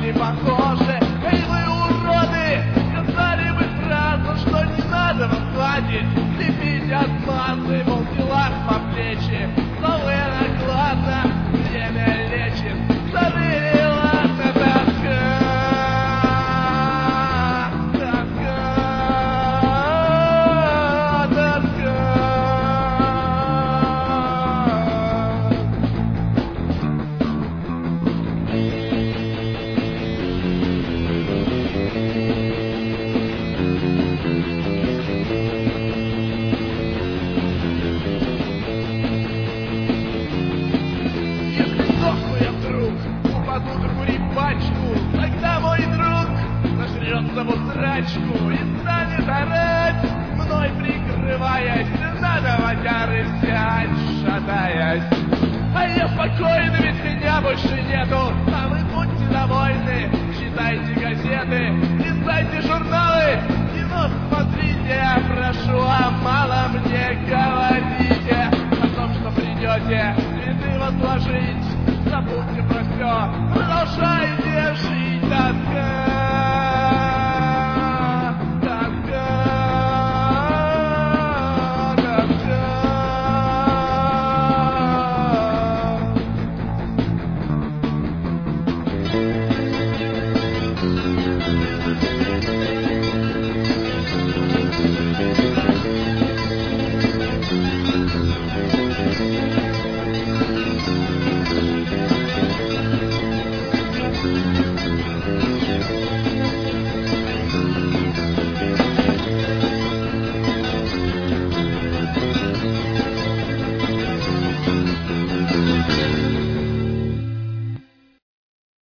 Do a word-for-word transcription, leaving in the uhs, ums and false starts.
не похожи. Эй, вы уроды, сказали бы сразу, что не надо вам хватит лепить от массы, мол, дела по плечи. Но вы накладно, время лечит, забыли, ладно, тоска, тоска, тоска. Тогда мой друг нажрется в усрачку и станет орать, мной прикрываясь, надо водяры взять, шатаясь. А я спокойно, ведь меня больше нету, а вы будьте довольны, читайте газеты, листайте журналы, кино смотрите, я прошу, а мало мне говорите о том, что придете цветы возложить. Забудьте про все, продолжайте жить, тоска.